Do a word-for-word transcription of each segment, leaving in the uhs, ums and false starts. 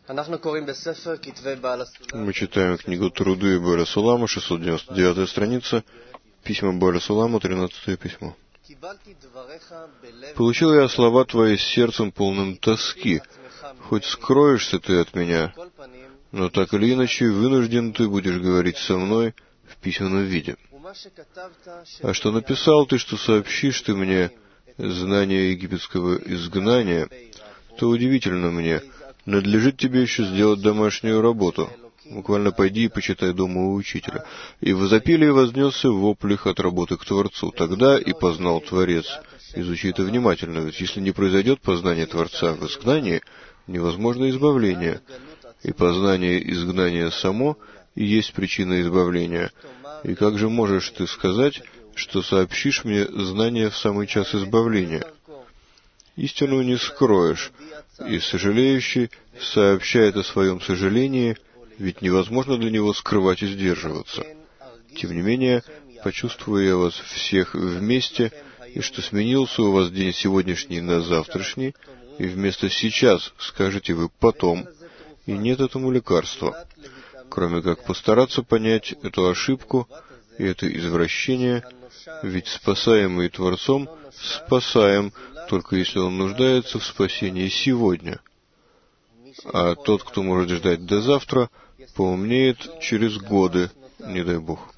Мы читаем книгу «Труды Бааля Сулама», шестьсот девяносто девятая страница, письма Бааля Суламу, тринадцатое письмо. «Получил я слова Твои с сердцем полным тоски, хоть скроешься Ты от меня, но так или иначе вынужден Ты будешь говорить со мной в письменном виде. А что написал Ты, что сообщишь Ты мне знание египетского изгнания, то удивительно мне, надлежит тебе еще сделать домашнюю работу. Буквально пойди и почитай дома у учителя. И возопили и вознесся в воплях от работы к Творцу. Тогда и познал Творец. Изучи это внимательно, ведь если не произойдет познание Творца в изгнании, невозможно избавление. И познание изгнания само и есть причина избавления. И как же можешь ты сказать, что сообщишь мне знание в самый час избавления? Истину не скроешь, и сожалеющий сообщает о своем сожалении, ведь невозможно для него скрывать и сдерживаться. Тем не менее, почувствую я вас всех вместе, и что сменился у вас день сегодняшний на завтрашний, и вместо «сейчас» скажете вы «потом», и нет этому лекарства, кроме как постараться понять эту ошибку и это извращение, ведь спасаемый Творцом спасаем, только если он нуждается в спасении сегодня. А тот, кто может ждать до завтра, поумнеет через годы, не дай Бог.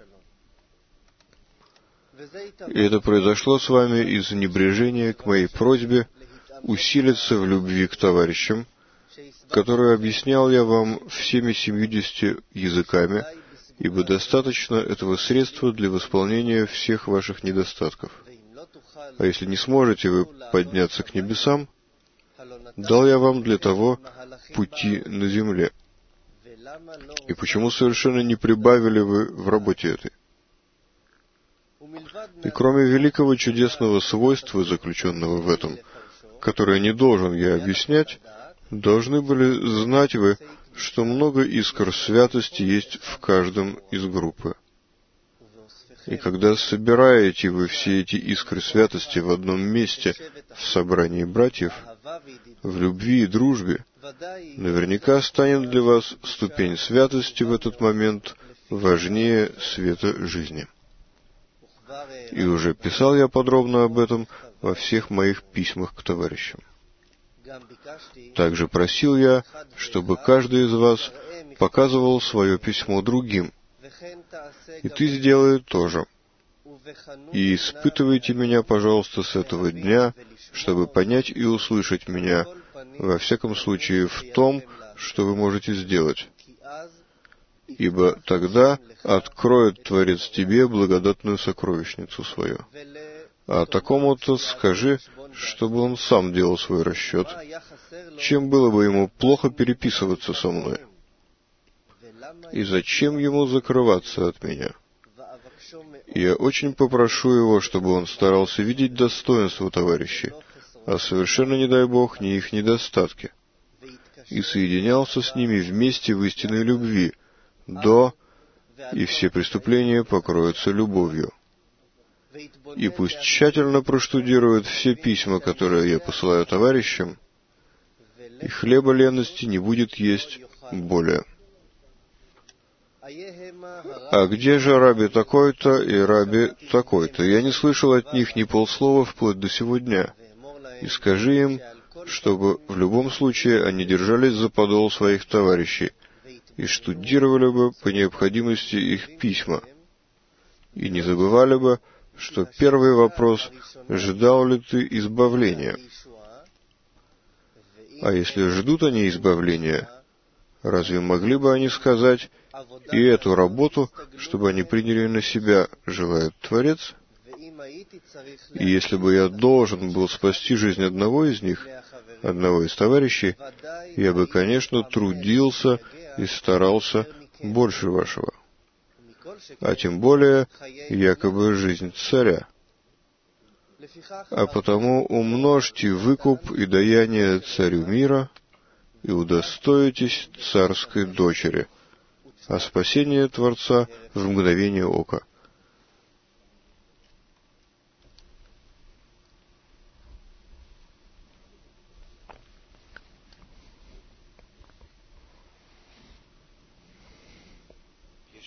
И это произошло с вами из-за небрежения к моей просьбе усилиться в любви к товарищам, которую объяснял я вам всеми семьюдесятью языками, ибо достаточно этого средства для восполнения всех ваших недостатков. А если не сможете вы подняться к небесам, дал я вам для того пути на земле. И почему совершенно не прибавили вы в работе этой? И кроме великого чудесного свойства, заключенного в этом, которое не должен я объяснять, должны были знать вы, что много искр святости есть в каждом из группы. И когда собираете вы все эти искры святости в одном месте, в собрании братьев, в любви и дружбе, наверняка станет для вас ступень святости в этот момент важнее света жизни. И уже писал я подробно об этом во всех моих письмах к товарищам. Также просил я, чтобы каждый из вас показывал свое письмо другим. И ты сделай то же. И испытывайте меня, пожалуйста, с этого дня, чтобы понять и услышать меня, во всяком случае, в том, что вы можете сделать. Ибо тогда откроет Творец тебе благодатную сокровищницу свою. А такому-то скажи, чтобы он сам делал свой расчет, чем было бы ему плохо переписываться со мной. И зачем ему закрываться от меня? Я очень попрошу его, чтобы он старался видеть достоинство товарищей, а совершенно, не дай Бог, не их недостатки, и соединялся с ними вместе в истинной любви, до, и все преступления покроются любовью. И пусть тщательно проштудирует все письма, которые я посылаю товарищам, и хлеба ленности не будет есть более. А где же раби такой-то и раби такой-то? Я не слышал от них ни полслова вплоть до сего дня. И скажи им, чтобы в любом случае они держались за подол своих товарищей и штудировали бы по необходимости их письма, и не забывали бы, что первый вопрос «Ждал ли ты избавления?» А если ждут они избавления, разве могли бы они сказать «И эту работу, чтобы они приняли на себя, желает Творец?» И если бы я должен был спасти жизнь одного из них, одного из товарищей, я бы, конечно, трудился и старался больше вашего, а тем более якобы жизнь царя. А потому умножьте выкуп и даяние царю мира и удостоитесь царской дочери, а спасение Творца в мгновение ока.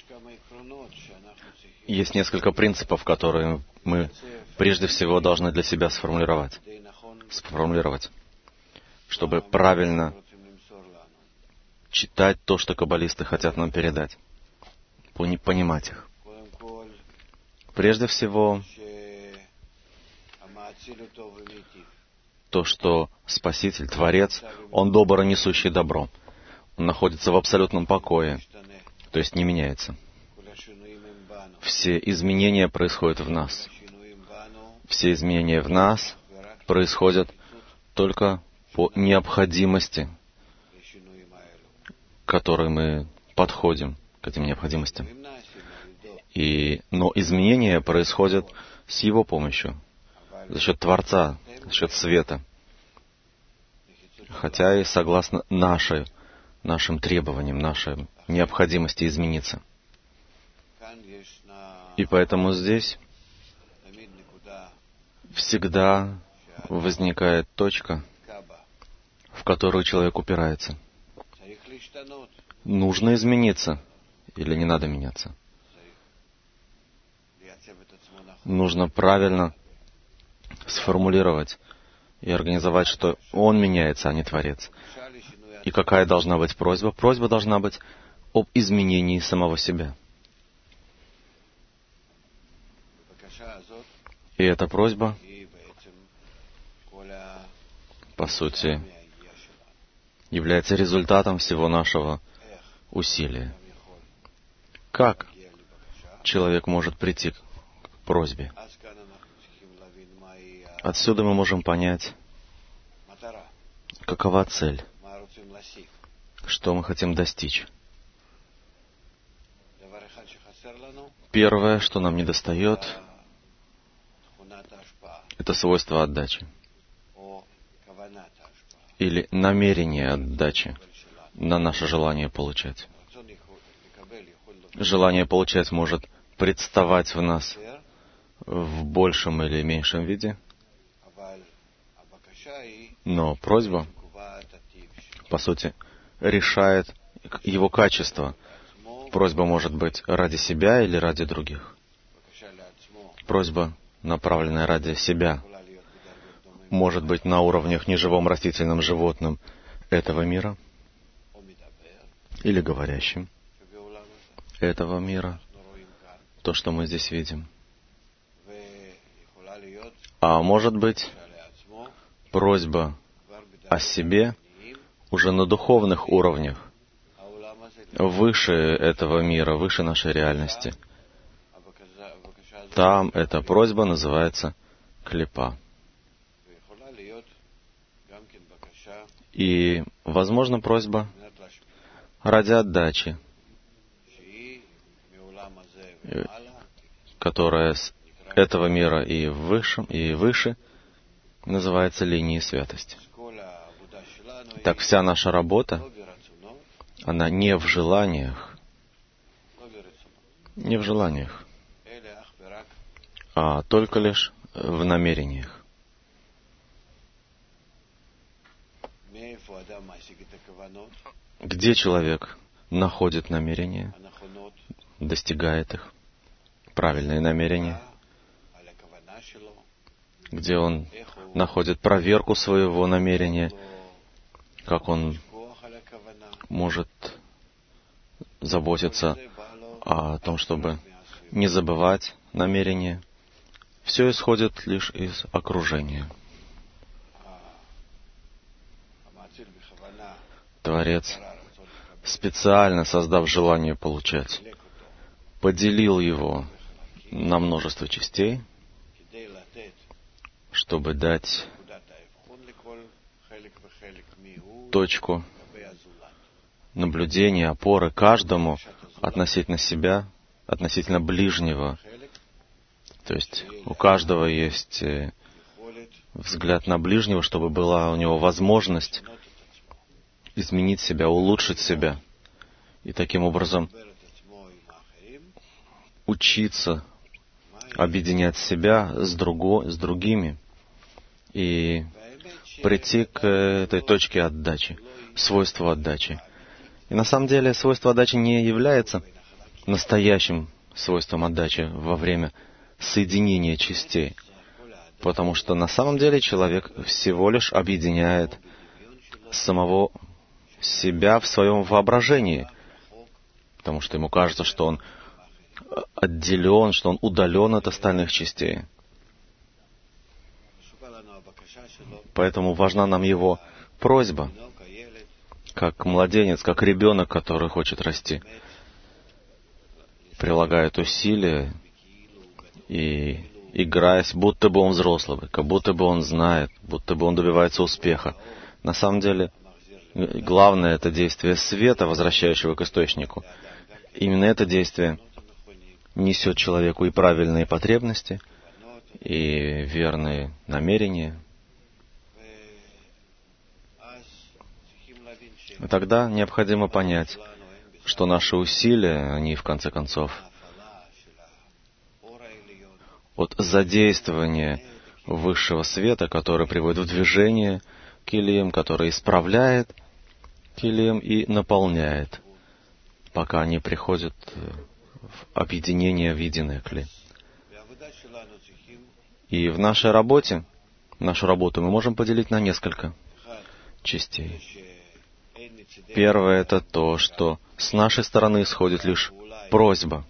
Есть несколько принципов, которые мы прежде всего должны для себя сформулировать, сформулировать, чтобы правильно читать то, что каббалисты хотят нам передать, понимать их. Прежде всего, то, что Спаситель, Творец, Он добр и несущий добро. Он находится в абсолютном покое, то есть не меняется. Все изменения происходят в нас. Все изменения в нас происходят только по необходимости, к которой мы подходим, к этим необходимостям. И, но изменения происходят с Его помощью, за счет Творца, за счет света, хотя и согласно нашей, нашим требованиям, нашей необходимости измениться. И поэтому здесь всегда возникает точка, в которую человек упирается. Нужно измениться или не надо меняться? Нужно правильно сформулировать и организовать, что он меняется, а не Творец. И какая должна быть просьба? Просьба должна быть об изменении самого себя. И эта просьба, по сути, является результатом всего нашего усилия. Как человек может прийти к просьбе? Отсюда мы можем понять, какова цель, что мы хотим достичь. Первое, что нам недостает, это свойство отдачи или намерение отдачи на наше желание получать. Желание получать может представать в нас в большем или меньшем виде, но просьба, по сути, решает его качество. Просьба может быть ради себя или ради других. Просьба, направленная ради себя, может быть на уровнях неживом растительном животном этого мира или говорящим этого мира, то, что мы здесь видим. А может быть просьба о себе уже на духовных уровнях, выше этого мира, выше нашей реальности. Там эта просьба называется клипа. И, возможно, просьба ради отдачи, которая с этого мира и выше, и выше называется линией святости. Так вся наша работа, она не в желаниях, не в желаниях, а только лишь в намерениях. Где человек находит намерения, достигает их, правильные намерения, где он находит проверку своего намерения, как он может заботиться о том, чтобы не забывать намерения. Все исходит лишь из окружения. Творец, специально создав желание получать, поделил его на множество частей, чтобы дать точку наблюдения, опоры каждому относительно себя, относительно ближнего. То есть у каждого есть взгляд на ближнего, чтобы была у него возможность изменить себя, улучшить себя. И таким образом учиться объединять себя с, друго, с другими и прийти к этой точке отдачи, свойству отдачи. И на самом деле свойство отдачи не является настоящим свойством отдачи во время соединения частей. Потому что на самом деле человек всего лишь объединяет самого себя в своем воображении, потому что ему кажется, что он отделен, что он удален от остальных частей. Поэтому важна нам его просьба, как младенец, как ребенок, который хочет расти, прилагает усилия и играясь, будто бы он взрослый, как будто бы он знает, будто бы он добивается успеха. На самом деле, главное — это действие света, возвращающего к источнику. Именно это действие несет человеку и правильные потребности, и верные намерения. И тогда необходимо понять, что наши усилия, они, в конце концов, от задействования высшего света, который приводит в движение килим, который исправляет килим и наполняет, пока они приходят в объединение в единое кли. И в нашей работе, нашу работу мы можем поделить на несколько частей. Первое — это то, что с нашей стороны исходит лишь просьба,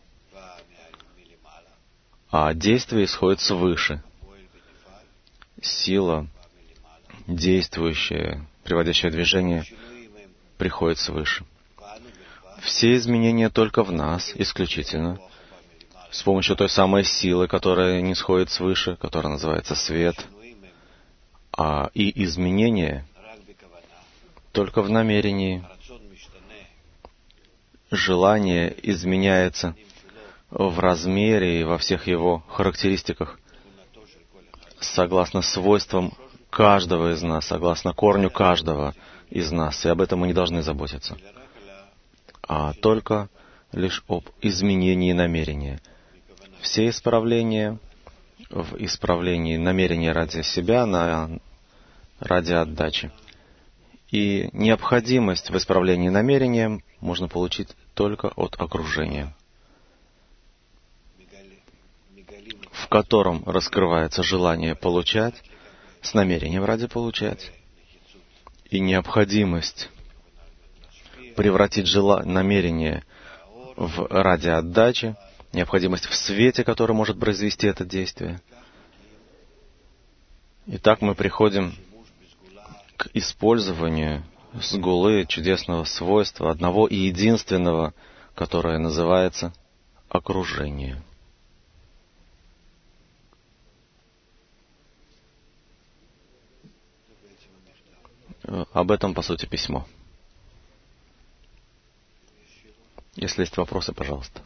а действие исходит свыше. Сила, действующая, приводящая в движение, приходит свыше. Все изменения только в нас, исключительно, с помощью той самой силы, которая не сходит свыше, которая называется свет. А и изменения только в намерении. Желание изменяется в размере и во всех его характеристиках, согласно свойствам каждого из нас, согласно корню каждого из нас, и об этом мы не должны заботиться, а только лишь об изменении намерения. Все исправления в исправлении намерения ради себя, на, ради отдачи. И необходимость в исправлении намерения можно получить только от окружения, в котором раскрывается желание получать с намерением ради получать, и необходимость превратить жела... намерение в ради отдачи, необходимость в свете, который может произвести это действие. Итак, мы приходим к использованию сгулы, чудесного свойства, одного и единственного, которое называется окружение. Об этом, по сути, письмо. Если есть вопросы, пожалуйста.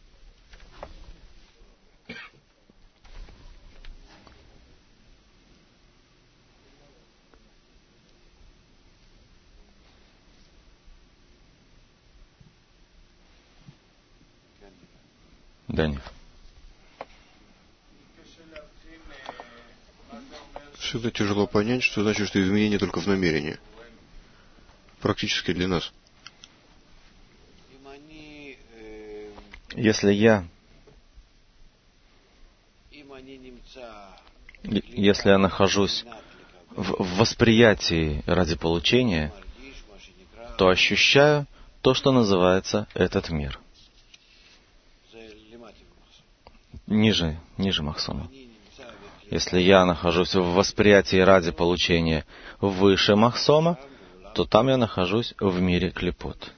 Данив. Всегда тяжело понять, что значит, что изменение только в намерении. Практически для нас. Если я, если я нахожусь в восприятии ради получения, то ощущаю то, что называется этот мир. Ниже, ниже Махсома. Если я нахожусь в восприятии ради получения выше Махсома, то там я нахожусь в мире клипот.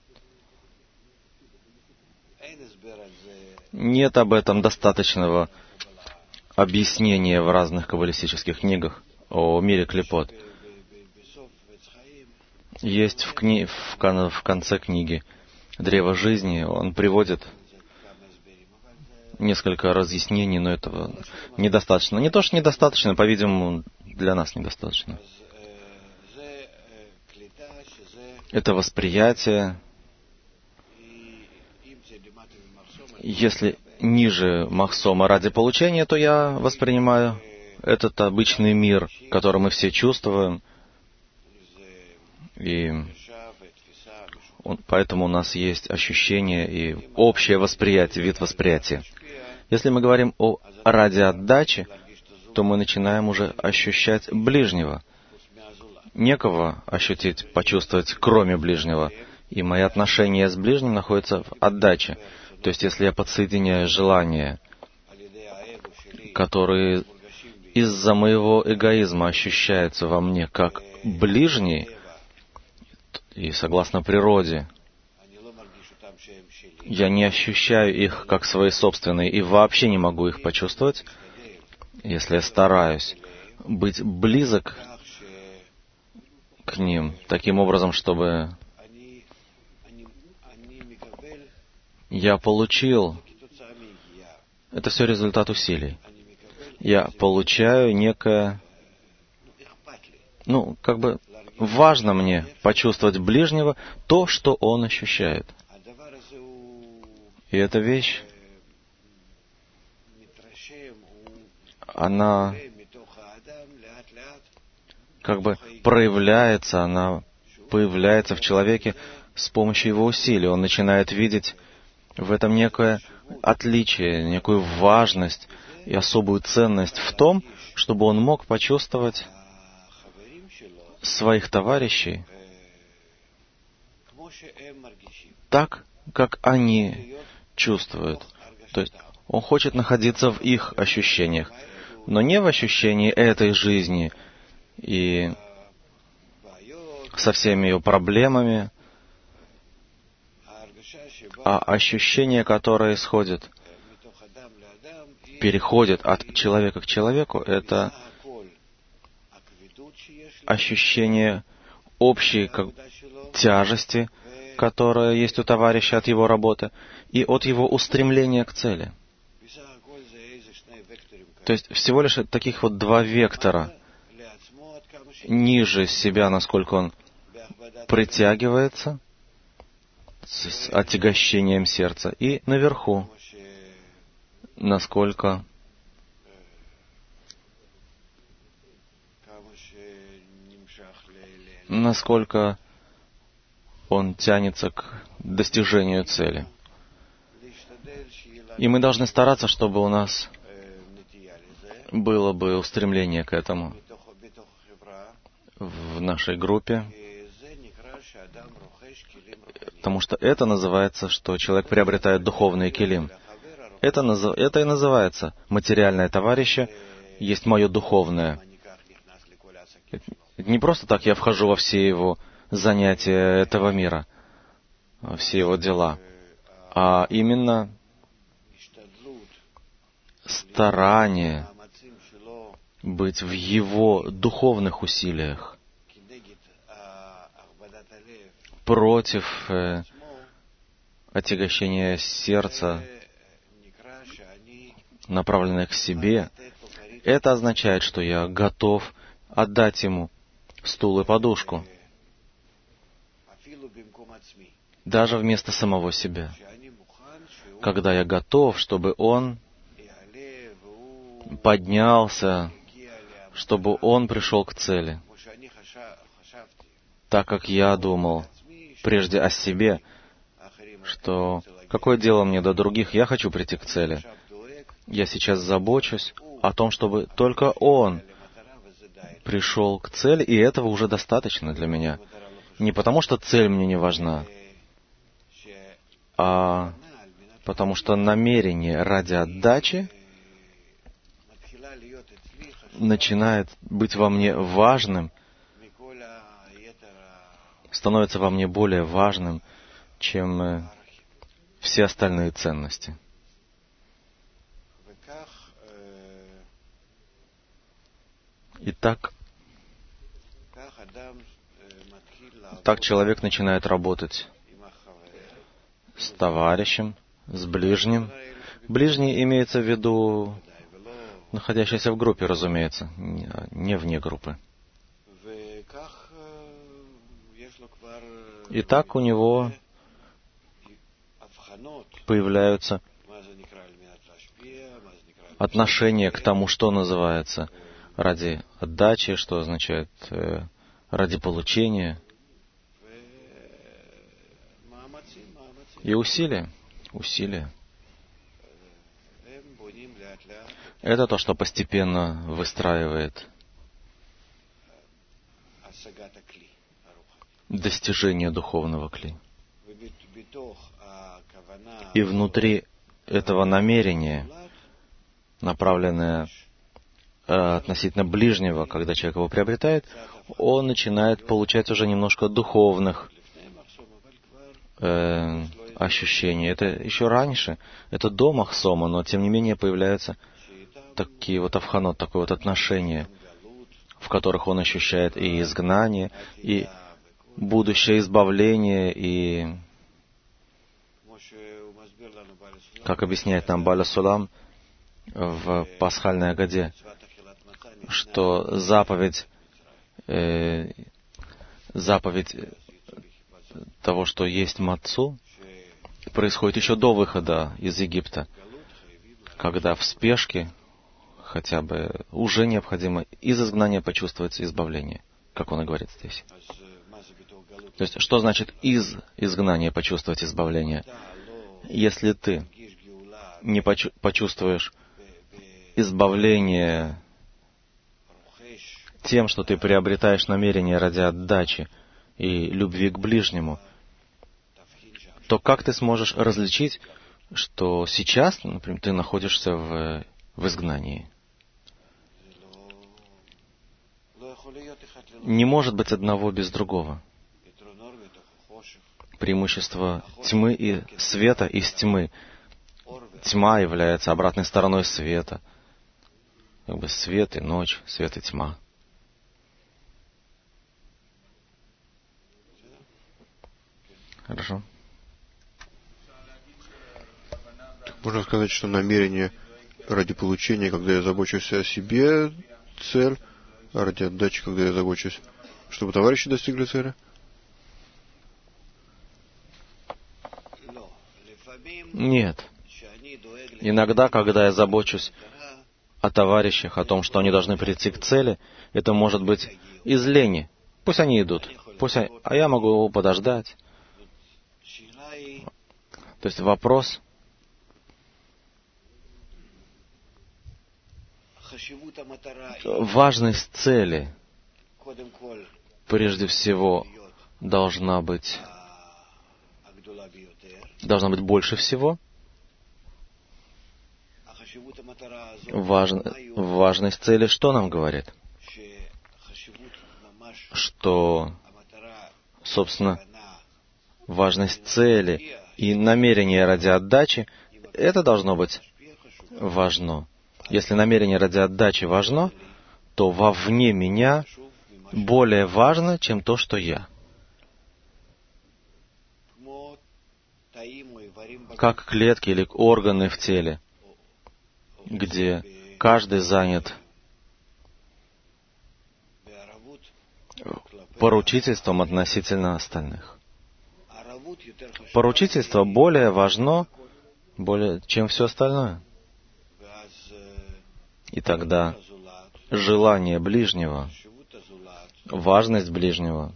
Нет об этом достаточного объяснения в разных каббалистических книгах о мире клипот. Есть в, кни... в, кон... в конце книги «Древо жизни», он приводит несколько разъяснений, но этого недостаточно. Не то, что недостаточно, по-видимому, для нас недостаточно. Это восприятие. Если ниже Махсома ради получения, то я воспринимаю этот обычный мир, который мы все чувствуем. И Он, поэтому у нас есть ощущение и общее восприятие, вид восприятия. Если мы говорим о ради отдачи, то мы начинаем уже ощущать ближнего. Некого ощутить, почувствовать, кроме ближнего. И мои отношения с ближним находятся в отдаче. То есть, если я подсоединяю желания, которые из-за моего эгоизма ощущаются во мне как ближний, и согласно природе, я не ощущаю их как свои собственные и вообще не могу их почувствовать, если я стараюсь быть близок к ним таким образом, чтобы я получил... Это все результат усилий. Я получаю некое... Ну, как бы важно мне почувствовать ближнего то, что он ощущает. И эта вещь, она как бы проявляется, она появляется в человеке с помощью его усилий. Он начинает видеть в этом некое отличие, некую важность и особую ценность в том, чтобы он мог почувствовать своих товарищей так, как они чувствуют. То есть он хочет находиться в их ощущениях, но не в ощущении этой жизни и со всеми ее проблемами, а ощущение, которое исходит, переходит от человека к человеку, это ощущение общей как, тяжести, которая есть у товарища от его работы, и от его устремления к цели. То есть всего лишь таких вот два вектора. Ниже себя, насколько он притягивается с отягощением сердца, и наверху, насколько насколько он тянется к достижению цели. И мы должны стараться, чтобы у нас было бы устремление к этому в нашей группе, потому что это называется, что человек приобретает духовный килим. Это, это и называется материальное товарище, есть мое духовное. Это не просто так я вхожу во все его занятия этого мира, во все его дела, а именно старание быть в его духовных усилиях против э, отягощения сердца, направленное к себе. Это означает, что я готов отдать ему стул и подушку, даже вместо самого себя, когда я готов, чтобы он поднялся, чтобы он пришел к цели, так как я думал прежде о себе, что какое дело мне до других, я хочу прийти к цели. Я сейчас забочусь о том, чтобы только он пришел к цели, и этого уже достаточно для меня. Не потому, что цель мне не важна, а потому что намерение ради отдачи начинает быть во мне важным, становится во мне более важным, чем все остальные ценности. Итак, так человек начинает работать с товарищем, с ближним. Ближний имеется в виду находящийся в группе, разумеется, не вне группы. И так у него появляются отношения к тому, что называется ради отдачи, что означает э, ради получения. И усилия, усилия. Это то, что постепенно выстраивает достижение духовного кли. И внутри этого намерения, направленное э, относительно ближнего, когда человек его приобретает, он начинает получать уже немножко духовных э, ощущений. Это еще раньше, это до Махсома, но тем не менее появляются такие вот авханот, такое вот отношение, в которых он ощущает и изгнание, и будущее избавление, и, как объясняет нам Баля Сулам в пасхальной Агаде, что заповедь, э, заповедь того, что есть мацу, происходит еще до выхода из Египта, когда в спешке хотя бы уже необходимо из изгнания почувствовать избавление, как он и говорит здесь. То есть, что значит из изгнания почувствовать избавление? Если ты не почу- почувствуешь избавление тем, что ты приобретаешь намерение ради отдачи и любви к ближнему, то как ты сможешь различить, что сейчас, например, ты находишься в, в изгнании? Не может быть одного без другого. Преимущество тьмы и света из тьмы. Тьма является обратной стороной света. Как бы свет и ночь, свет и тьма. Хорошо. Можно сказать, что намерение ради получения, когда я забочусь о себе, цель, а ради отдачи, когда я забочусь, чтобы товарищи достигли цели? Нет. Иногда, когда я забочусь о товарищах, о том, что они должны прийти к цели, это может быть из лени. Пусть они идут. Пусть они... А я могу подождать. То есть вопрос... Важность цели, прежде всего, должна быть, должна быть больше всего. Важ... Важность цели что нам говорит? Что, собственно, важность цели и намерение ради отдачи, это должно быть важно. Если намерение ради отдачи важно, то вовне меня более важно, чем то, что я. Как клетки или органы в теле, где каждый занят поручительством относительно остальных. Поручительство более важно, более, чем все остальное. И тогда желание ближнего, важность ближнего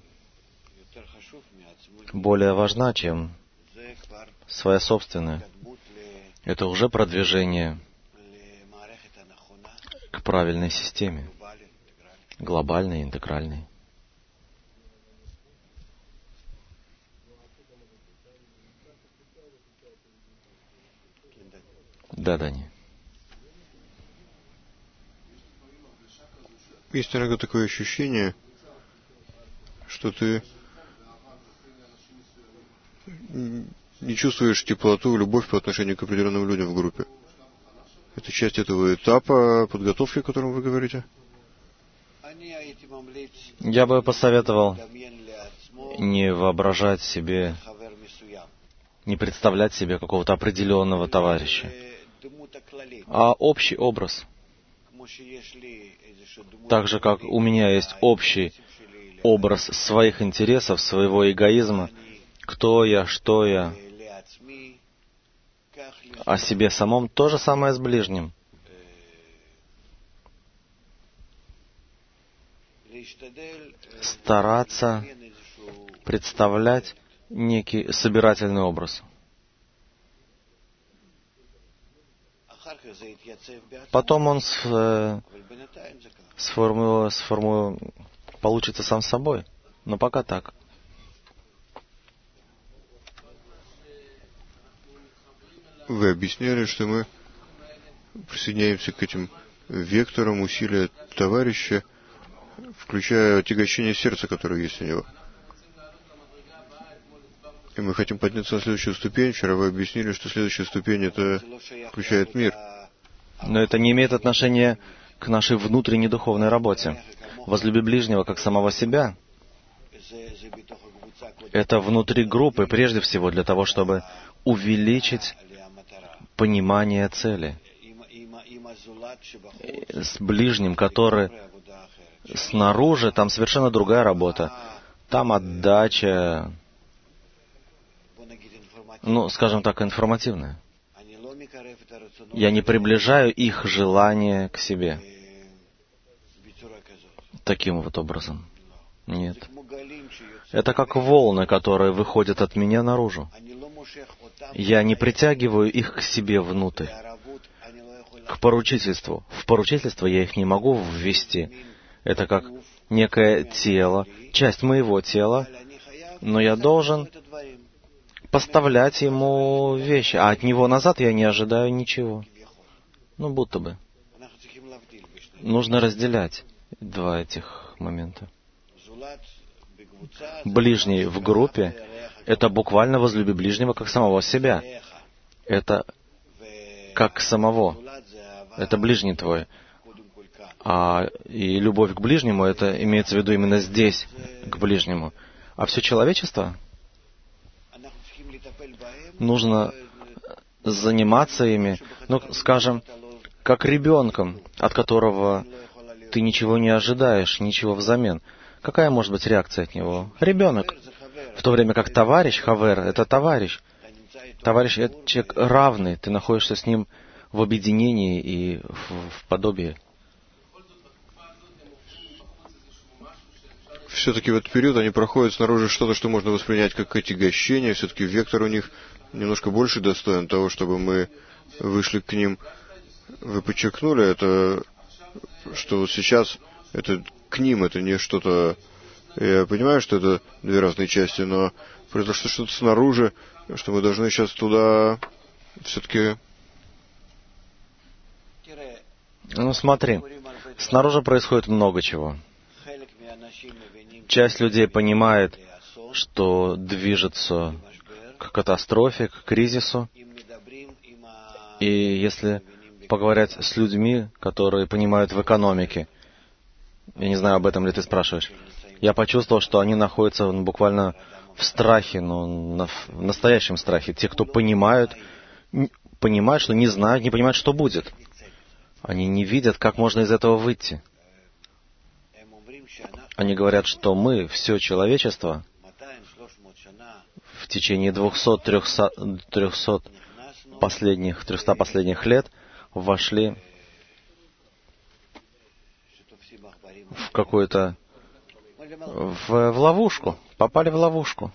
более важна, чем своя собственная. Это уже продвижение к правильной системе, глобальной, интегральной. Да, Дани. Есть иногда такое ощущение, что ты не чувствуешь теплоту, любовь по отношению к определенным людям в группе. Это часть этого этапа подготовки, о котором вы говорите? Я бы посоветовал не воображать себе, не представлять себе какого-то определенного товарища, а общий образ. Так же, как у меня есть общий образ своих интересов, своего эгоизма, кто я, что я, о себе самом, то же самое с ближним. Стараться представлять некий собирательный образ. Потом он с, сформу, сформу, получится сам собой. Но пока так. Вы объясняли, что мы присоединяемся к этим векторам усилия товарища, включая отягощение сердца, которое есть у него. И мы хотим подняться на следующую ступень. Вчера вы объяснили, что следующая ступень — это включает мир. Но это не имеет отношения к нашей внутренней духовной работе. Возлюби ближнего как самого себя. Это внутри группы, прежде всего, для того, чтобы увеличить понимание цели. С ближним, который снаружи, там совершенно другая работа. Там отдача, ну, скажем так, информативная. Я не приближаю их желание к себе таким вот образом. Нет. Это как волны, которые выходят от меня наружу. Я не притягиваю их к себе внутрь, к поручительству. В поручительство я их не могу ввести. Это как некое тело, часть моего тела, но я должен поставлять ему вещи, а от него назад я не ожидаю ничего. Ну, будто бы. Нужно разделять два этих момента. Ближний в группе — это буквально возлюби ближнего как самого себя. Это как самого. Это ближний твой. А и любовь к ближнему — это имеется в виду именно здесь, к ближнему. А все человечество нужно заниматься ими, ну, скажем, как ребенком, от которого ты ничего не ожидаешь, ничего взамен. Какая может быть реакция от него? Ребенок. В то время как товарищ, хавер, это товарищ. Товарищ — это человек равный, ты находишься с ним в объединении и в, в подобии. Все-таки в этот период они проходят снаружи что-то, что можно воспринять как отягощение. Все-таки вектор у них немножко больше достоин того, чтобы мы вышли к ним. Вы подчеркнули это, что вот сейчас это к ним, это не что-то... Я понимаю, что это две разные части, но произошло что-то снаружи, что мы должны сейчас туда все-таки... Ну, смотри, снаружи происходит много чего. Часть людей понимает, что движется к катастрофе, к кризису. И если поговорить с людьми, которые понимают в экономике, я не знаю, об этом ли ты спрашиваешь, я почувствовал, что они находятся ну, буквально в страхе, ну, на, в настоящем страхе. Те, кто понимают, понимают, что не знают, не понимают, что будет. Они не видят, как можно из этого выйти. Они говорят, что мы, все человечество, в течение двухсот-трехсот последних, трехсот последних лет вошли в какую-то, в, в ловушку, попали в ловушку.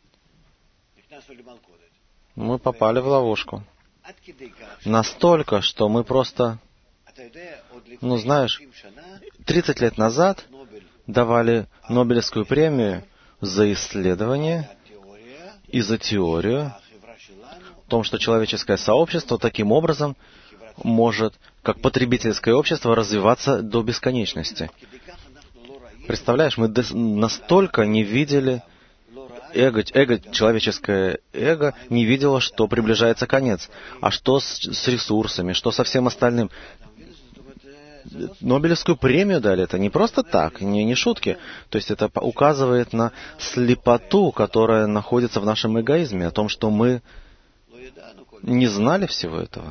Мы попали в ловушку. Настолько, что мы просто, ну знаешь, тридцать лет назад давали Нобелевскую премию за исследование и за теорию о том, что человеческое сообщество таким образом может, как потребительское общество, развиваться до бесконечности. Представляешь, мы настолько не видели, эго, эго, человеческое эго не видело, что приближается конец. А что с, с ресурсами, что со всем остальным? Нобелевскую премию дали, это не просто так, не, не шутки. То есть это указывает на слепоту, которая находится в нашем эгоизме, о том, что мы не знали всего этого.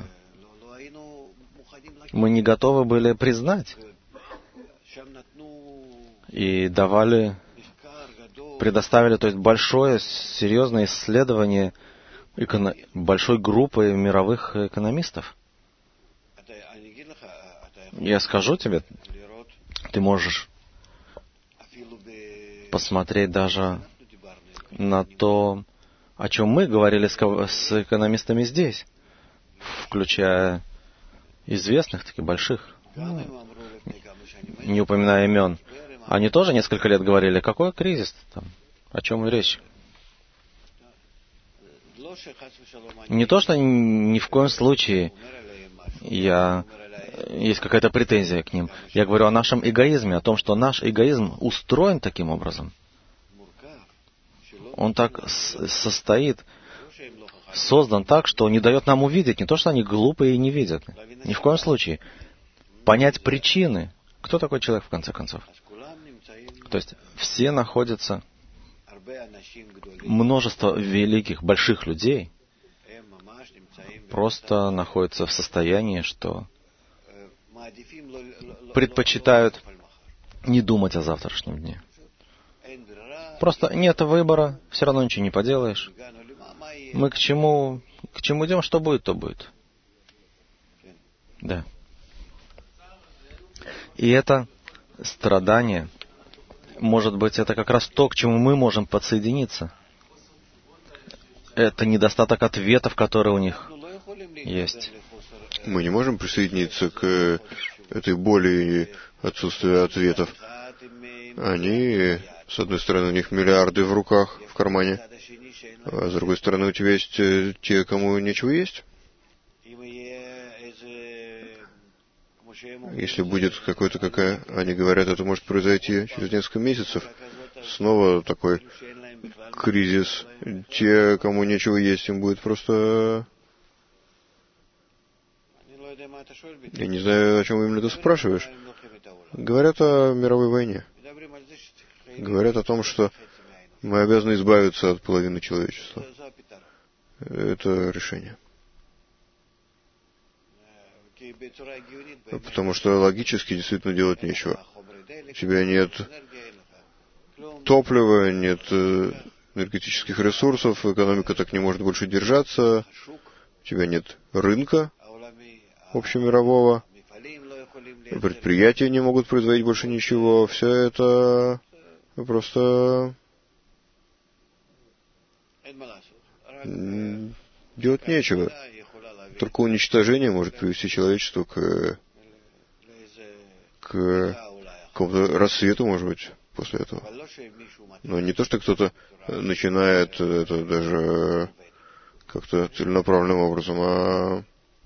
Мы не готовы были признать. И давали, предоставили, то есть большое, серьезное исследование эконом, большой группы мировых экономистов. Я скажу тебе, ты можешь посмотреть даже на то, о чем мы говорили с, с экономистами здесь, включая известных, таких больших, ну, не упоминая имен. Они тоже несколько лет говорили, какой кризис там, о чем речь. Не то, что ни в коем случае я, есть какая-то претензия к ним. Я говорю о нашем эгоизме, о том, что наш эгоизм устроен таким образом. Он так состоит, создан так, что не дает нам увидеть, не то, что они глупые и не видят. Ни в коем случае. Понять причины. Кто такой человек, в конце концов? То есть все находятся, множество великих, больших людей просто находятся в состоянии, что предпочитают не думать о завтрашнем дне. Просто нет выбора, все равно ничего не поделаешь. Мы к чему, к чему идем, что будет, то будет. Да. И это страдание, может быть, это как раз то, к чему мы можем подсоединиться. Это недостаток ответов, которые у них есть. Мы не можем присоединиться к этой боли и отсутствию ответов. Они, с одной стороны, у них миллиарды в руках, в кармане, а с другой стороны, у тебя есть те, кому нечего есть. Если будет какой-то, какая, они говорят, это может произойти через несколько месяцев. Снова такой кризис. Те, кому нечего есть, им будет просто... Я не знаю, о чем именно ты спрашиваешь. Говорят о мировой войне. Говорят о том, что мы обязаны избавиться от половины человечества. Это решение. Потому что логически действительно делать нечего. У тебя нет топлива, нет энергетических ресурсов, экономика так не может больше держаться, у тебя нет рынка общемирового, предприятия не могут производить больше ничего, все это просто делать нечего. Только уничтожение может привести человечество к, к какому-то рассвету, может быть, после этого. Но не то, что кто-то начинает это даже как-то целенаправленным образом, а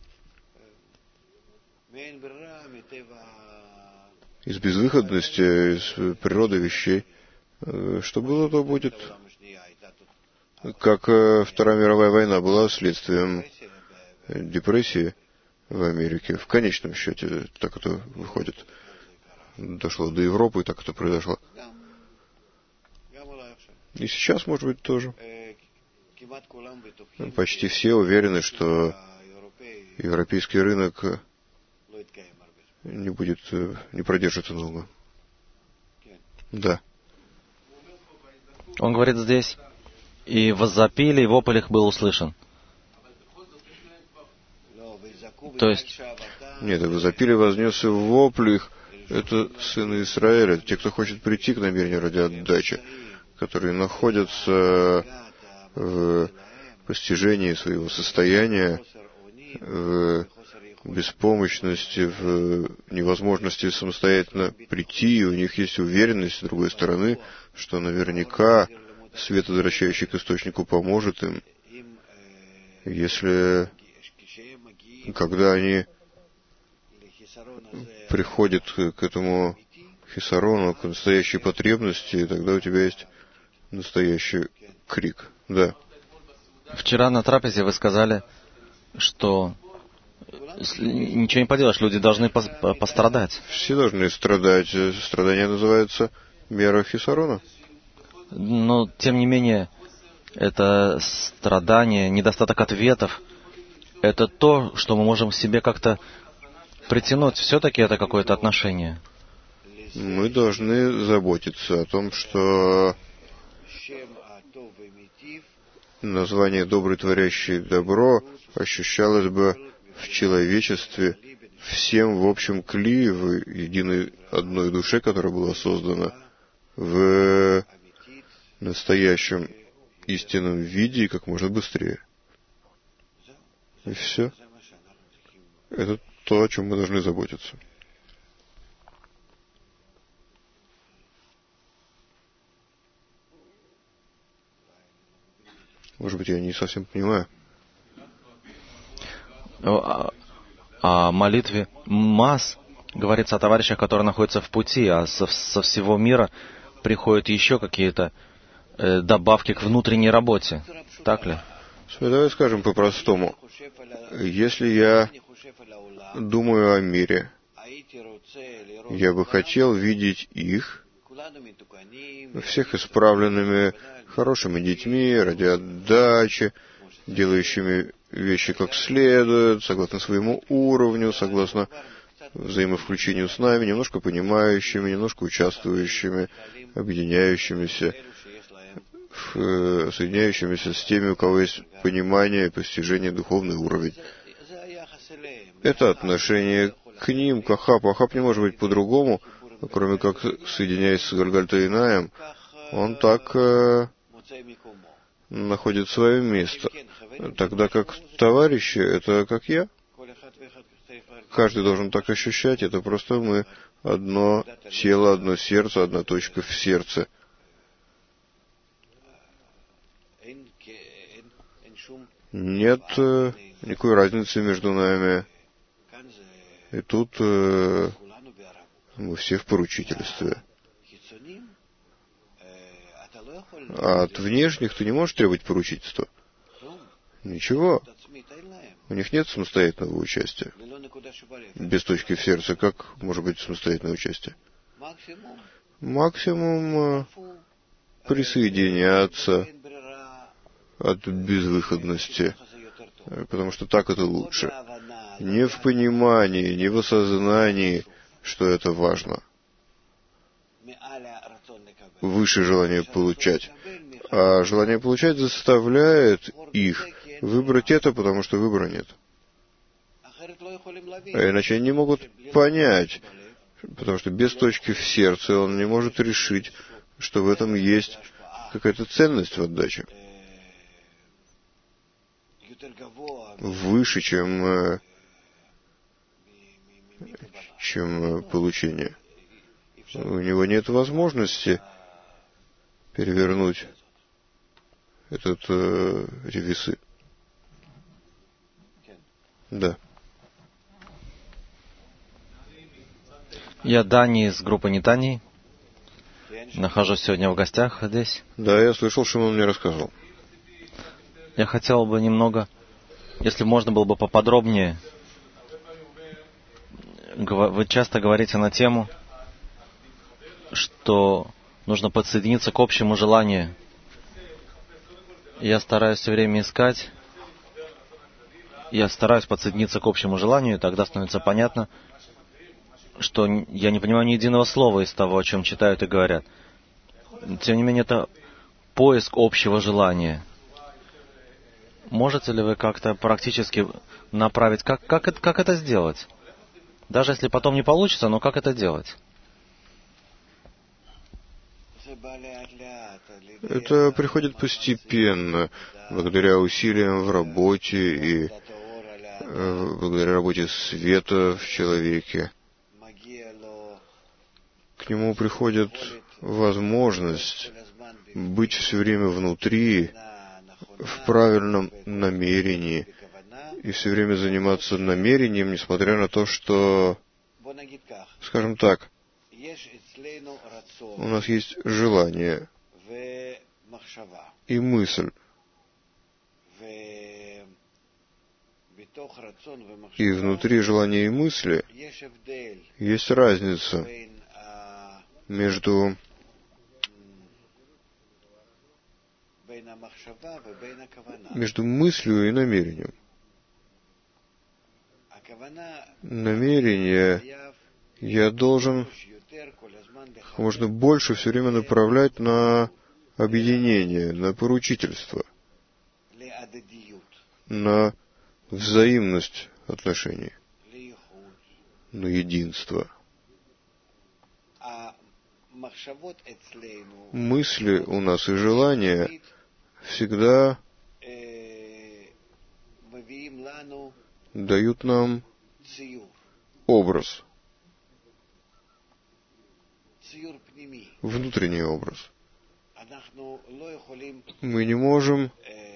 из безвыходности, из природы вещей. Что было, то будет. Как Вторая мировая война была следствием депрессии в Америке. В конечном счете так это выходит. Дошло до Европы, и так это произошло. И сейчас, может быть, тоже. Почти все уверены, что европейский рынок не будет, не продержится долго. Да. Он говорит здесь, и воззапили, и вопль их был услышан. То есть... Нет, воззапили, вознесся вопль их. Это сыны Израиля, те, кто хочет прийти к намерению ради отдачи, которые находятся в постижении своего состояния, в беспомощности, в невозможности самостоятельно прийти, и у них есть уверенность, с другой стороны, что наверняка свет, возвращающий к источнику, поможет им, если, когда они приходят к этому хисарону, к настоящей потребности, тогда у тебя есть настоящий крик. Да. Вчера на трапезе вы сказали, что ничего не поделаешь, люди должны пострадать. Все должны страдать. Страдание называется мера хисарона. Но, тем не менее, это страдание, недостаток ответов, это то, что мы можем себе как-то притянуть. Все-таки это какое-то отношение. Мы должны заботиться о том, что название «добрый, творящий добро» ощущалось бы в человечестве всем в общем кли, в единой одной душе, которая была создана в настоящем истинном виде и как можно быстрее. И все. Это то, о чем мы должны заботиться. Может быть, я не совсем понимаю. О, о молитве масс говорится о товарищах, которые находятся в пути, а со, со всего мира приходят еще какие-то э, добавки к внутренней работе. Так ли? Давай скажем по-простому. Если я думаю о мире, я бы хотел видеть их, всех исправленными, хорошими детьми, ради отдачи, делающими вещи как следует, согласно своему уровню, согласно взаимовключению с нами, немножко понимающими, немножко участвующими, объединяющимися, соединяющимися с теми, у кого есть понимание и постижение духовный уровень. Это отношение к ним, к Ахапу. Ахап не может быть по-другому, кроме как соединяясь с Гальгальтаинаем, он так э, находит свое место. Тогда как товарищи, это как я. Каждый должен так ощущать, это просто мы одно тело, одно сердце, одна точка в сердце. Нет э, никакой разницы между нами. И тут э, мы все в поручительстве. А от внешних ты не можешь требовать поручительства. Ничего. У них нет самостоятельного участия. Без точки в сердце, как может быть самостоятельное участие? Максимум присоединяться от безвыходности, потому что так это лучше. Не в понимании, не в осознании, что это важно. Выше желание получать. А желание получать заставляет их выбрать это, потому что выбора нет. А иначе они не могут понять, потому что без точки в сердце он не может решить, что в этом есть какая-то ценность в отдаче. Выше, чем, чем получение. У него нет возможности перевернуть этот, э, эти весы. Да. Я Дани из группы Нитани. Нахожусь сегодня в гостях здесь. Да, я слышал, что он мне рассказывал. Я хотел бы немного, если можно было бы поподробнее. Вы часто говорите на тему, что нужно подсоединиться к общему желанию. Я стараюсь все время искать, я стараюсь подсоединиться к общему желанию, и тогда становится понятно, что я не понимаю ни единого слова из того, о чем читают и говорят. Тем не менее, это поиск общего желания. Можете ли вы как-то практически направить, как, как, это, как это сделать? Даже если потом не получится, но как это делать? Это приходит постепенно, благодаря усилиям в работе и э, благодаря работе света в человеке. К нему приходит возможность быть все время внутри, в правильном намерении, и все время заниматься намерением, несмотря на то, что, скажем так, у нас есть желание и мысль. И внутри желания и мысли есть разница между между мыслью и намерением. Намерение я должен как можно больше все время направлять на объединение, на поручительство, на взаимность отношений, на единство. Мысли у нас и желания всегда дают нам образ, внутренний образ. Мы не можем,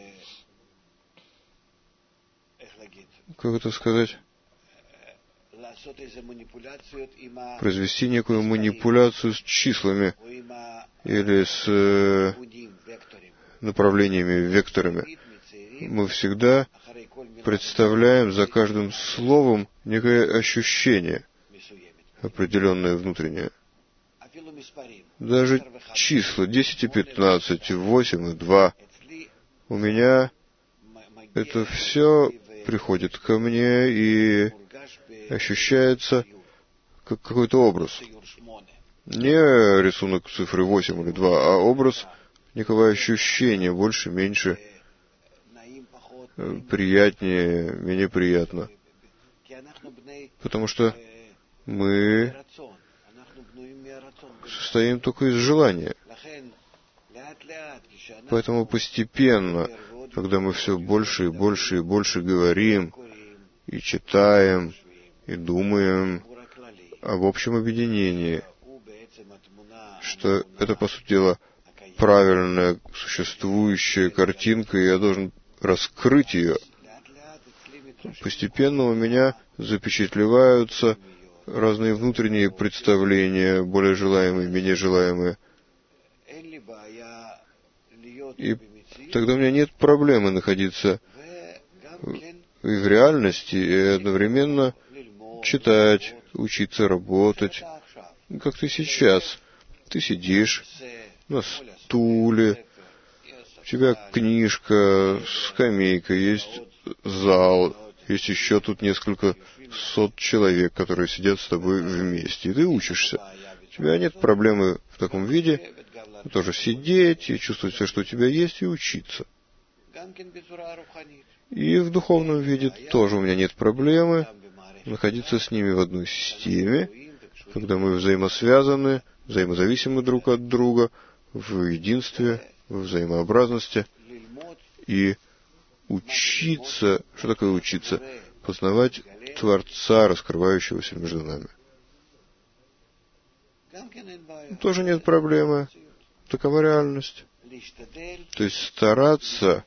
как это сказать, произвести некую манипуляцию с числами или с э, направлениями, векторами. Мы всегда представляем за каждым словом некое ощущение, определенное внутреннее. Даже числа десять и пятнадцать, восемь и два. У меня это все приходит ко мне и ощущается как какой-то образ. Не рисунок цифры восемь или два, а образ некого ощущения, больше, меньше, приятнее, менее приятно. Потому что мы состоим только из желания. Поэтому постепенно, когда мы все больше и больше и больше говорим, и читаем, и думаем об общем объединении, что это, по сути дела, правильная существующая картинка, и я должен раскрыть ее. Постепенно у меня запечатлеваются разные внутренние представления, более желаемые, менее желаемые. И тогда у меня нет проблемы находиться и в реальности, и одновременно читать, учиться работать. Как ты сейчас. Ты сидишь на стуле, у тебя книжка, скамейка, есть зал, есть еще тут несколько сот человек, которые сидят с тобой вместе, и ты учишься. У тебя нет проблемы в таком виде тоже сидеть и чувствовать все, что у тебя есть, и учиться. И в духовном виде тоже у меня нет проблемы находиться с ними в одной системе, когда мы взаимосвязаны, взаимозависимы друг от друга, в единстве, в взаимообразности, и учиться, что такое учиться? Познавать Творца, раскрывающегося между нами. Тоже нет проблемы. Такова реальность. То есть стараться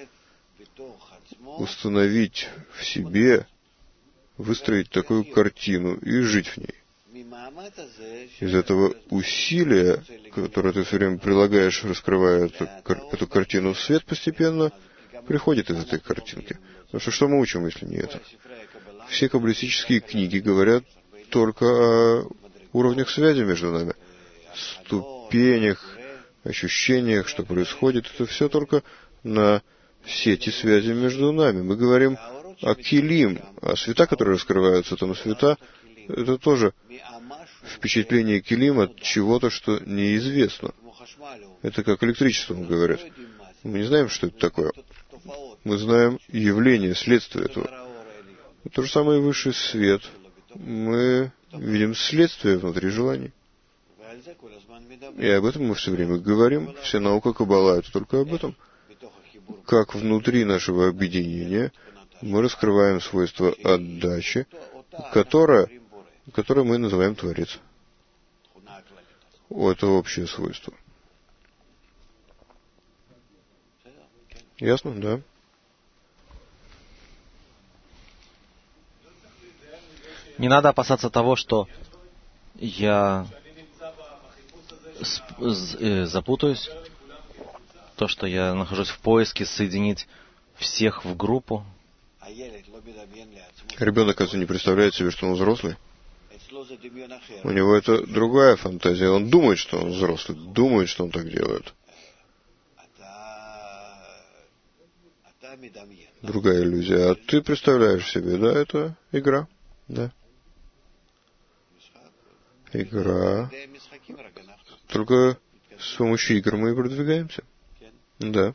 установить в себе, выстроить такую картину и жить в ней. Из этого усилия, которое ты все время прилагаешь, раскрывая эту, эту картину в свет, постепенно приходит из этой картинки. Потому что что мы учим, если не это? Все каббалистические книги говорят только о уровнях связи между нами, ступенях, ощущениях, что происходит. Это все только на сети связи между нами. Мы говорим о килим, а света, которые раскрываются там, света, это тоже впечатление килим от чего-то, что неизвестно. Это как электричеством говорят. Мы не знаем, что это такое. Мы знаем явление, следствие этого. То же самое и высший свет. Мы видим следствие внутри желаний. И об этом мы все время говорим. Вся наука Каббала — это только об этом. Как внутри нашего объединения мы раскрываем свойство отдачи, которое, которое мы называем Творец. Это общее свойство. Ясно? Да. Не надо опасаться того, что я запутаюсь, то, что я нахожусь в поиске соединить всех в группу. Ребенок, кажется, не представляет себе, что он взрослый. У него это другая фантазия. Он думает, что он взрослый, думает, что он так делает. Другая иллюзия. А ты представляешь себе, да, это игра, да. Игра. Только с помощью игр мы и продвигаемся. Да.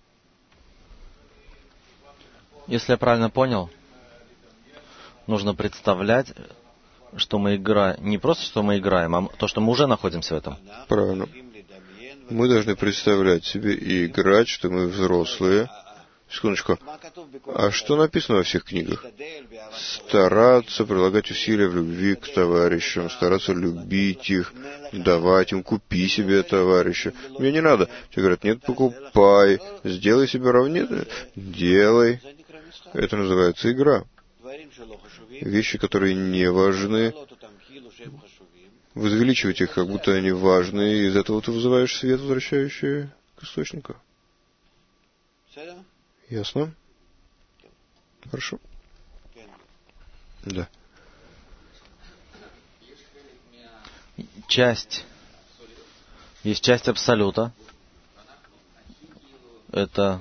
Если я правильно понял, нужно представлять, что мы играем, не просто, что мы играем, а то, что мы уже находимся в этом. Правильно. Мы должны представлять себе и играть, что мы взрослые. Секундочку. А что написано во всех книгах? Стараться прилагать усилия в любви к товарищам, стараться любить их, давать им, купи себе товарища. Мне не надо. Тебе говорят, нет, покупай, сделай себе равнение. Делай. Это называется игра. Вещи, которые не важны, возвеличивать их, как будто они важны, и из этого ты вызываешь свет, возвращающий к источнику. Ясно? Хорошо. Да. Часть. Есть часть Абсолюта. Это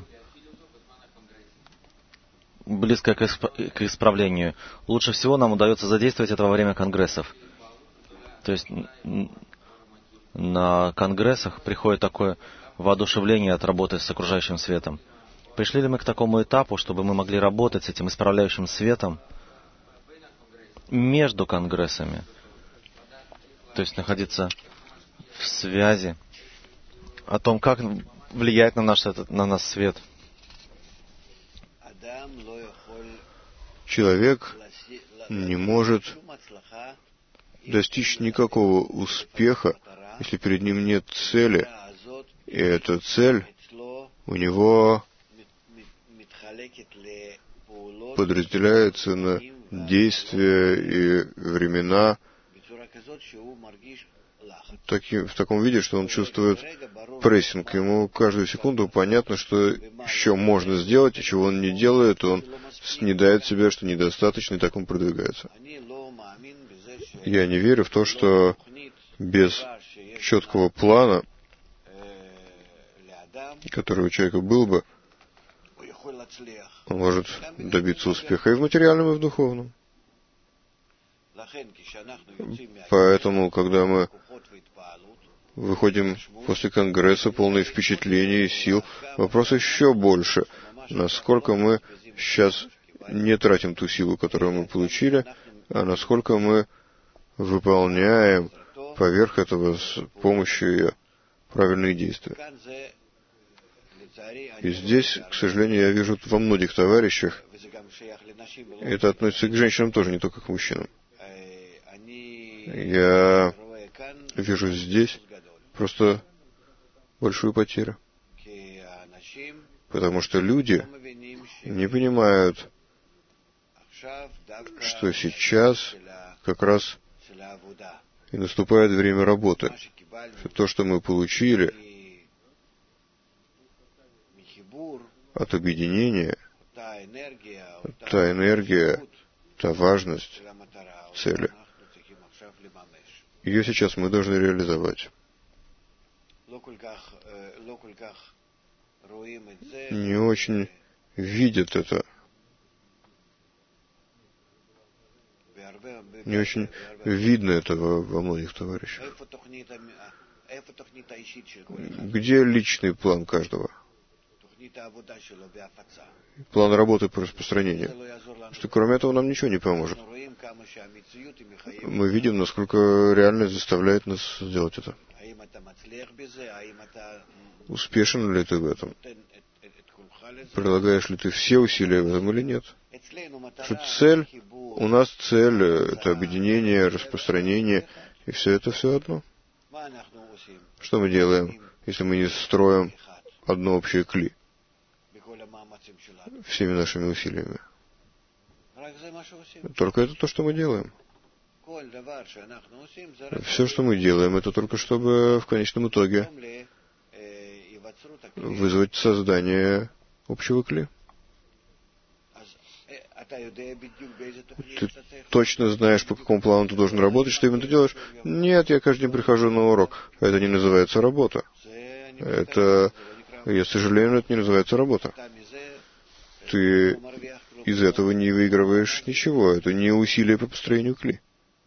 близко к, исп... к исправлению. Лучше всего нам удается задействовать это во время конгрессов. То есть на конгрессах приходит такое воодушевление от работы с окружающим светом. Пришли ли мы к такому этапу, чтобы мы могли работать с этим исправляющим светом между конгрессами? То есть находиться в связи о том, как влияет на, наш, на нас свет. Человек не может достичь никакого успеха, если перед ним нет цели, и эта цель у него подразделяется на действия и времена таким, в таком виде, что он чувствует прессинг. Ему каждую секунду понятно, что еще можно сделать, и чего он не делает, он снедает себя, что недостаточно, и так он продвигается. Я не верю в то, что без четкого плана, который у человека был бы, он может добиться успеха и в материальном, и в духовном. Поэтому, когда мы выходим после конгресса, полные впечатлений и сил, вопрос еще больше. Насколько мы сейчас не тратим ту силу, которую мы получили, а насколько мы выполняем поверх этого с помощью ее правильные действия. И здесь, к сожалению, я вижу во многих товарищах, это относится к женщинам тоже, не только к мужчинам. Я вижу здесь просто большую потерю. Потому что люди не понимают, что сейчас как раз и наступает время работы. То, что мы получили от объединения, та энергия, та важность цели, ее сейчас мы должны реализовать. Не очень видят это. Не очень видно этого во многих товарищах. Где личный план каждого? План работы по распространению. Что кроме этого нам ничего не поможет. Мы видим, насколько реальность заставляет нас сделать это. Успешен ли ты в этом? Прилагаешь ли ты все усилия в этом или нет? Что цель, у нас цель — это объединение, распространение, и все это все одно. Что мы делаем, если мы не строим одно общее кли всеми нашими усилиями? Только это то, что мы делаем. Все, что мы делаем, это только чтобы в конечном итоге вызвать создание общего кли. Ты точно знаешь, по какому плану ты должен работать, что именно ты делаешь? Нет, я каждый день прихожу на урок. Это не называется работа. Это, я сожалею, но это не называется работа. Ты из этого не выигрываешь ничего. Это не усилие по построению кли.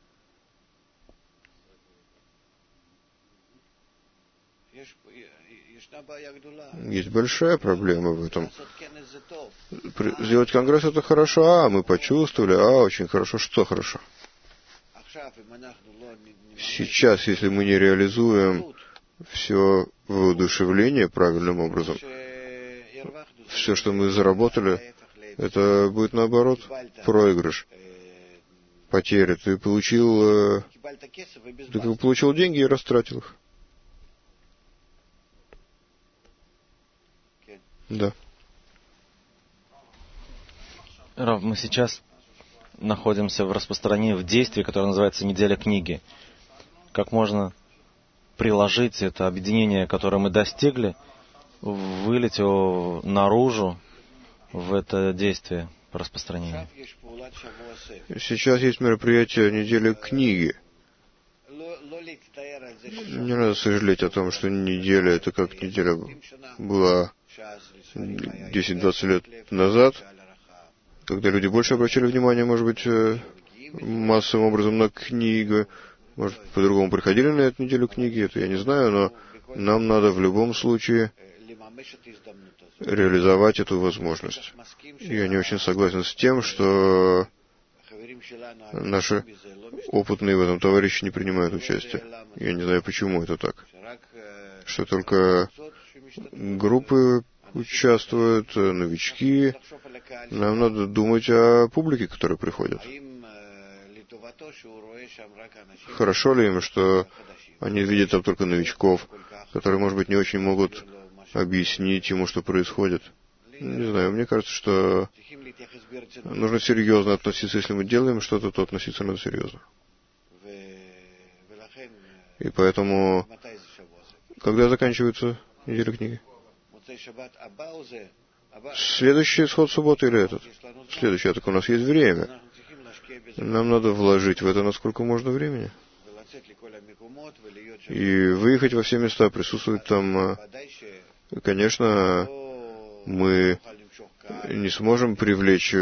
Есть большая проблема в этом. Сделать конгресс — это хорошо, а, мы почувствовали, а, очень хорошо, что хорошо. Сейчас, если мы не реализуем все воодушевление правильным образом. Все, что мы заработали, это будет наоборот проигрыш, потеря. Ты получил, ты получил деньги и растратил их. Да. Рав, мы сейчас находимся в распространении, в действии, которое называется «Неделя книги». Как можно приложить это объединение, которое мы достигли, вылить его наружу в это действие по распространению? Сейчас есть мероприятие «Неделя книги». Не надо сожалеть о том, что неделя — это как неделя была десять-двадцать лет назад, когда люди больше обращали внимание, может быть, массовым образом на книгу, может, по-другому приходили на эту неделю книги, это я не знаю, но нам надо в любом случае реализовать эту возможность. Я не очень согласен с тем, что наши опытные в этом товарищи не принимают участие. Я не знаю, почему это так. Что только группы участвуют, новички. Нам надо думать о публике, которая приходит. Хорошо ли им, что они видят там только новичков, которые, может быть, не очень могут объяснить ему, что происходит? Не знаю, мне кажется, что нужно серьезно относиться. Если мы делаем что-то, то относиться надо серьезно. И поэтому, когда заканчивается неделя книги? Следующий исход субботы или этот? Следующий, так у нас есть время. Нам надо вложить в это насколько можно времени. И выехать во все места, присутствовать там. Конечно, мы не сможем привлечь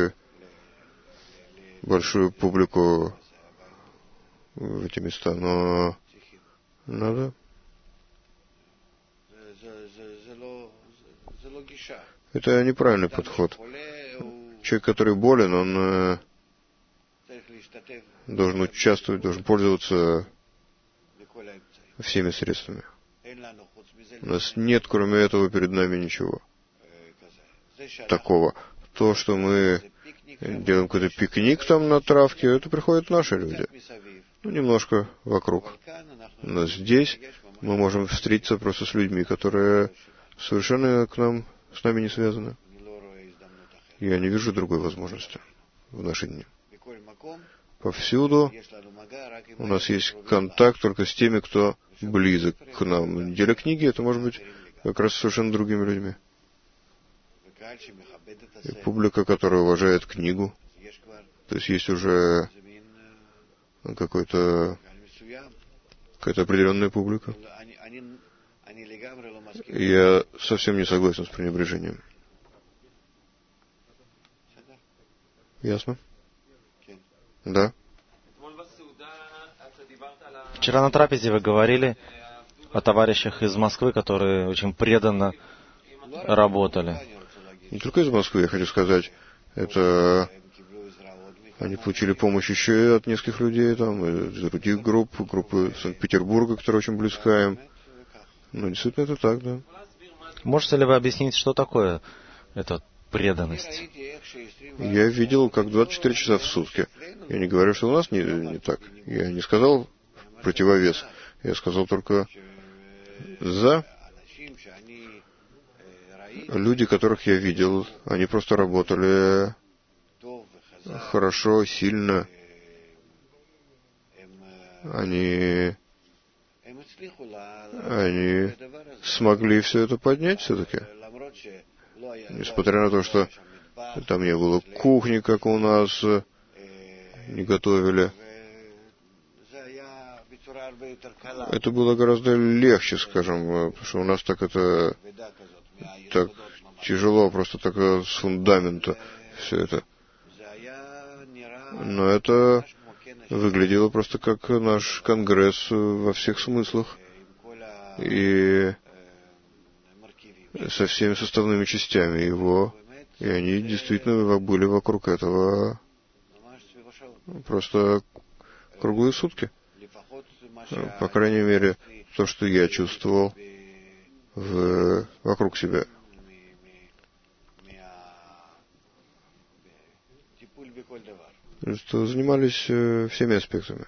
большую публику в эти места, но надо. Это неправильный подход. Человек, который болен, он должен участвовать, должен пользоваться всеми средствами. У нас нет, кроме этого, перед нами ничего такого. То, что мы делаем какой-то пикник там на травке, это приходят наши люди. Ну, немножко вокруг. Но здесь мы можем встретиться просто с людьми, которые совершенно к нам, с нами не связаны. Я не вижу другой возможности в наши дни. Повсюду у нас есть контакт только с теми, кто близок к нам. Неделя книги — это может быть как раз совершенно другими людьми. И публика, которая уважает книгу, то есть есть уже какой-то, какая-то определенная публика. И я совсем не согласен с пренебрежением. Ясно? Да. Вчера на трапезе вы говорили о товарищах из Москвы, которые очень преданно работали. Не только из Москвы, я хочу сказать, это они получили помощь еще и от нескольких людей, там, из других групп, группы Санкт-Петербурга, которая очень близка им. Ну, действительно, это так, да. Можете ли вы объяснить, что такое эта преданность? Я видел, как двадцать четыре часа в сутки. Я не говорю, что у нас не, не так. Я не сказал противовес. Я сказал только за. Люди, которых я видел, они просто работали хорошо, сильно. Они, они смогли все это поднять все-таки. Несмотря на то, что там не было кухни, как у нас, не готовили. Это было гораздо легче, скажем, потому что у нас так это так тяжело, просто так с фундамента все это. Но это выглядело просто как наш конгресс во всех смыслах. И со всеми составными частями его. И они действительно были вокруг этого просто круглые сутки. По крайней мере, то, что я чувствовал в, вокруг себя. Что занимались э, всеми аспектами.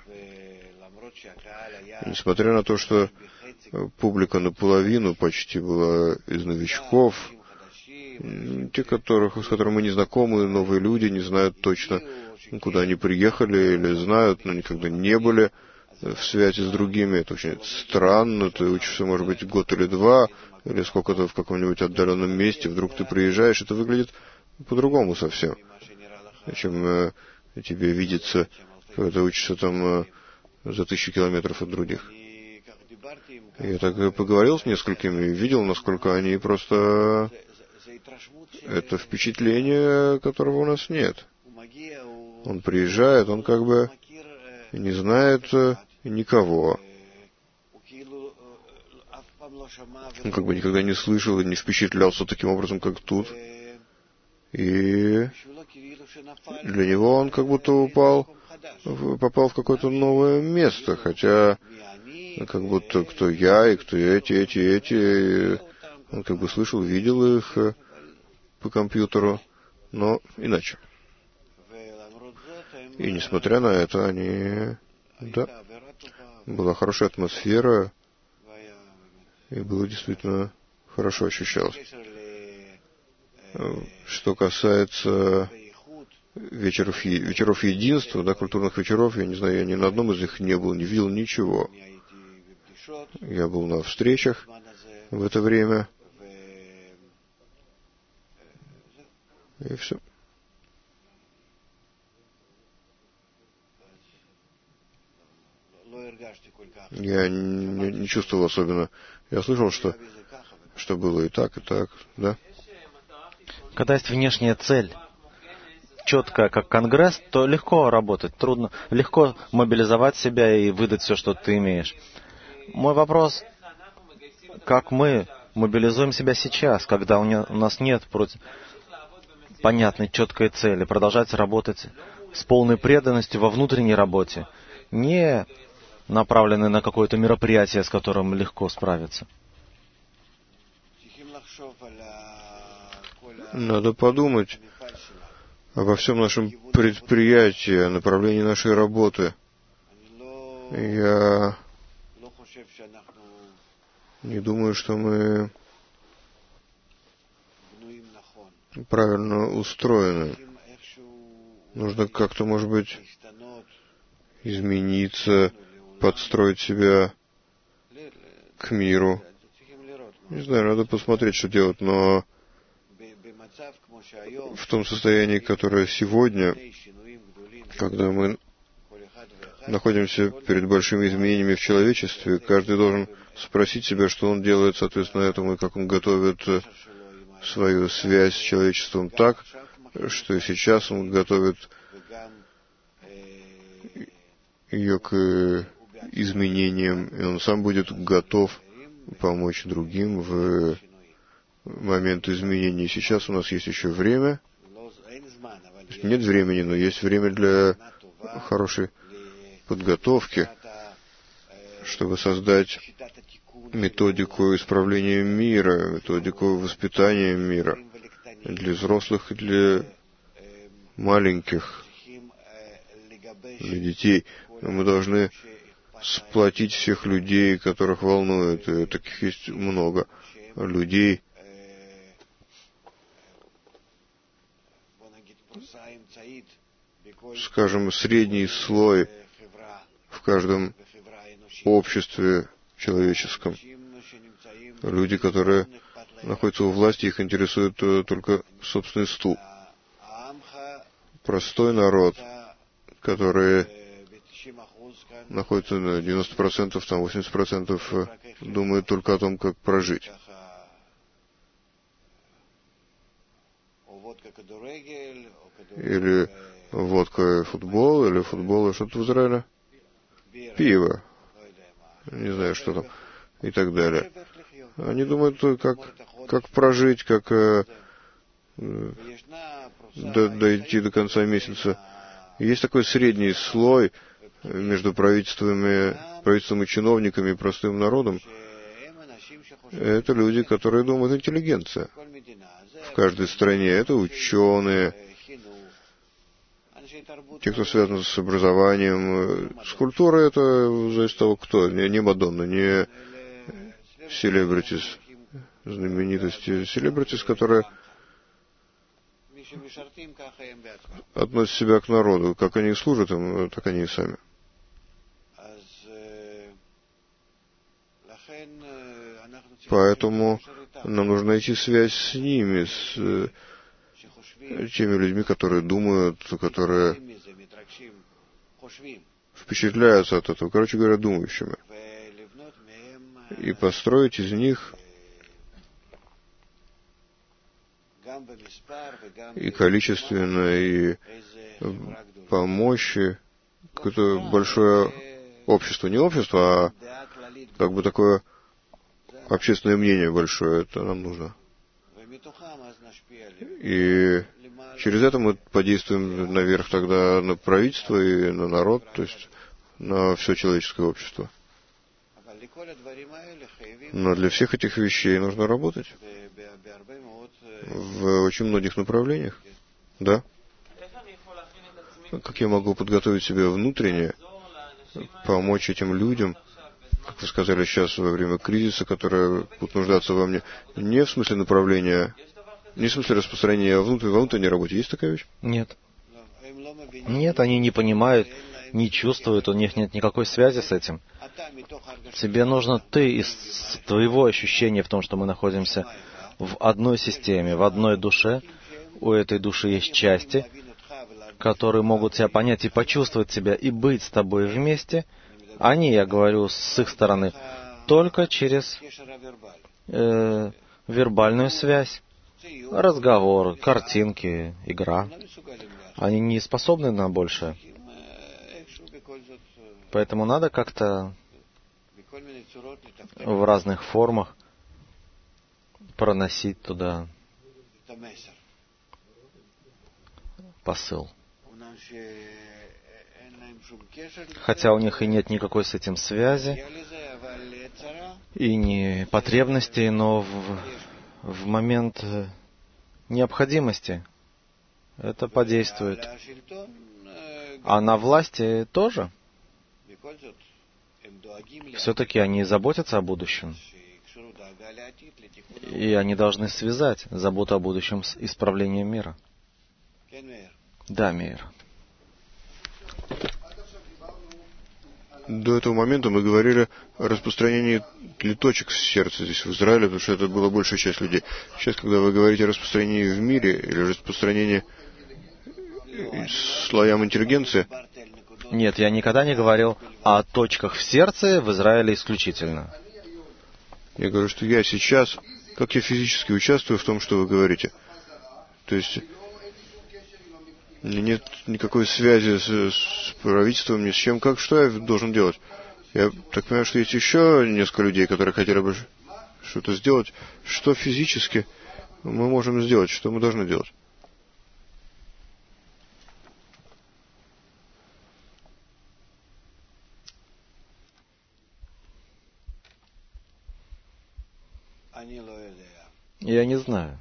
И несмотря на то, что публика наполовину почти была из новичков, те, которых, с которыми мы не знакомы, новые люди, не знают точно, куда они приехали, или знают, но никогда не были в связи с другими. Это очень странно. Ты учишься, может быть, год или два, или сколько-то в каком-нибудь отдаленном месте, вдруг ты приезжаешь, это выглядит по-другому совсем, чем э, тебе видится, когда ты учишься там э, за тысячу километров от других. Я так поговорил с несколькими и видел, насколько они просто... Это впечатление, которого у нас нет. Он приезжает, он как бы не знает никого. Он как бы никогда не слышал и не впечатлялся таким образом, как тут. И для него он как будто упал, попал в какое-то новое место, хотя как будто кто я и кто эти, эти, эти. Он как бы слышал, видел их по компьютеру, но иначе. И несмотря на это, они... Да, была хорошая атмосфера, и было действительно хорошо ощущалось. Что касается вечеров, вечеров единства, да, культурных вечеров, я не знаю, я ни на одном из них не был, не видел ничего. Я был на встречах в это время, и все. Я не, не чувствовал особенно. Я слышал, что, что было и так, и так, да? Когда есть внешняя цель, четкая, как Конгресс, то легко работать, трудно, легко мобилизовать себя и выдать все, что ты имеешь. Мой вопрос, как мы мобилизуем себя сейчас, когда у нас нет против понятной, четкой цели, продолжать работать с полной преданностью во внутренней работе, не направленной на какое-то мероприятие, с которым легко справиться. Надо подумать обо всем нашем предприятии, о направлении нашей работы. Я не думаю, что мы правильно устроены. Нужно как-то, может быть, измениться, подстроить себя к миру. Не знаю, надо посмотреть, что делать, но в том состоянии, которое сегодня, когда мы находимся перед большими изменениями в человечестве, каждый должен спросить себя, что он делает соответственно этому, и как он готовит свою связь с человечеством так, что и сейчас он готовит ее к изменениям, и он сам будет готов помочь другим в момент изменений. Сейчас у нас есть еще время. Нет времени, но есть время для хорошей подготовки, чтобы создать методику исправления мира, методику воспитания мира для взрослых и для маленьких, для детей. Но мы должны сплотить всех людей, которых волнует. И таких есть много людей, скажем, средний слой в каждом обществе человеческом. Люди, которые находятся у власти, их интересует только собственный стул. Простой народ, который находится на девяносто процентов, там восемьдесят процентов, думает только о том, как прожить. Или водка и футбол, или футбол и что-то в Израиле. Пиво. Не знаю, что там. И так далее. Они думают, как, как прожить, как э, до, дойти до конца месяца. Есть такой средний слой между правительствами правительством и чиновниками, и простым народом, это люди, которые думают интеллигенция. В каждой стране это ученые, те, кто связан с образованием. С культурой это зависит от того, кто. Не, не Мадонна, не селебритис, знаменитости. Селебритис, которые относят себя к народу. Как они служат им, так они и сами. Поэтому нам нужно найти связь с ними, с теми людьми, которые думают, которые впечатляются от этого, короче говоря, думающими. И построить из них и количественно, и по мощи какое-то большое общество. Не общество, а как бы такое общественное мнение большое. Это нам нужно. И через это мы подействуем наверх тогда на правительство и на народ, то есть на все человеческое общество. Но для всех этих вещей нужно работать в очень многих направлениях. Да? Как я могу подготовить себя внутренне, помочь этим людям, как вы сказали сейчас во время кризиса, которые будут нуждаться во мне, не в смысле направления, не в смысле распространения, а внутрь, во внутренней работе. Есть такая вещь? Нет. Нет, они не понимают, не чувствуют, у них нет никакой связи с этим. Тебе нужно ты из твоего ощущения в том, что мы находимся в одной системе, в одной душе. У этой души есть части, которые могут тебя понять и почувствовать тебя, и быть с тобой вместе. Они, я говорю, с их стороны, только через э, вербальную связь, разговор, картинки, игра. Они не способны на большее. Поэтому надо как-то в разных формах проносить туда посыл. Хотя у них и нет никакой с этим связи, и не потребностей, но в, в момент необходимости это подействует. А на власти тоже. Все-таки они заботятся о будущем. И они должны связать заботу о будущем с исправлением мира. Да, Мейер. До этого момента мы говорили о распространении леточек в сердце здесь, в Израиле, потому что это была большая часть людей. Сейчас, когда вы говорите о распространении в мире или распространении слоям интеллигенции... Нет, я никогда не говорил о точках в сердце в Израиле исключительно. Я говорю, что я сейчас, как я физически участвую в том, что вы говорите. То есть нет никакой связи с, с правительством, ни с чем. Как, что я должен делать? Я так понимаю, что есть еще несколько людей, которые хотели бы что-то сделать. Что физически мы можем сделать? Что мы должны делать? Я не знаю.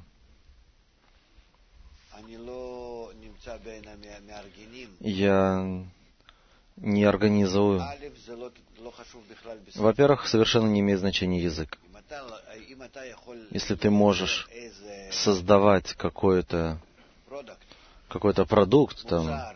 Я не организую. Во-первых, совершенно не имеет значения язык. Если ты можешь создавать какой-то какой-то продукт, там,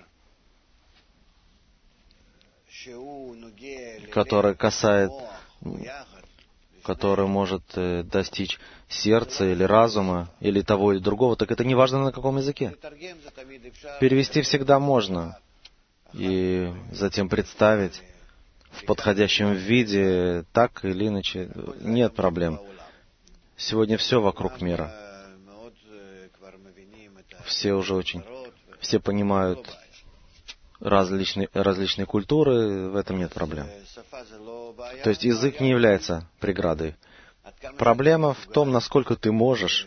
который касает, который может э, достичь сердца или разума, или того или другого, так это не важно на каком языке. Перевести всегда можно. И затем представить в подходящем виде, так или иначе, нет проблем. Сегодня все вокруг мира. Все уже очень, все понимают различные, различные культуры, в этом нет проблем. То есть язык не является преградой. Проблема в том, насколько ты можешь,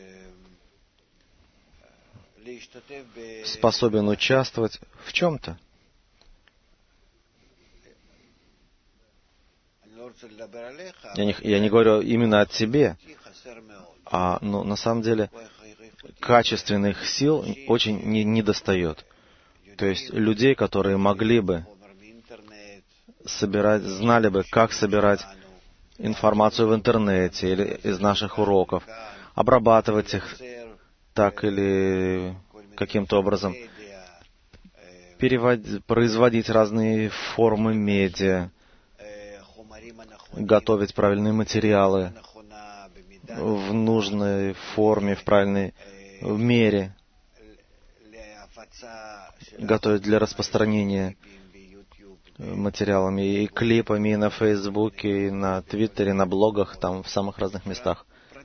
способен участвовать в чем-то. Я не, я не говорю именно о тебе, а ну, на самом деле качественных сил очень не, не достает. То есть людей, которые могли бы собирать, знали бы, как собирать информацию в интернете или из наших уроков, обрабатывать их так или каким-то образом, переводить, производить разные формы медиа, готовить правильные материалы в нужной форме, в правильной мере, готовить для распространения материалами и клипами и на Фейсбуке, и на Твиттере, на блогах, там в самых разных местах.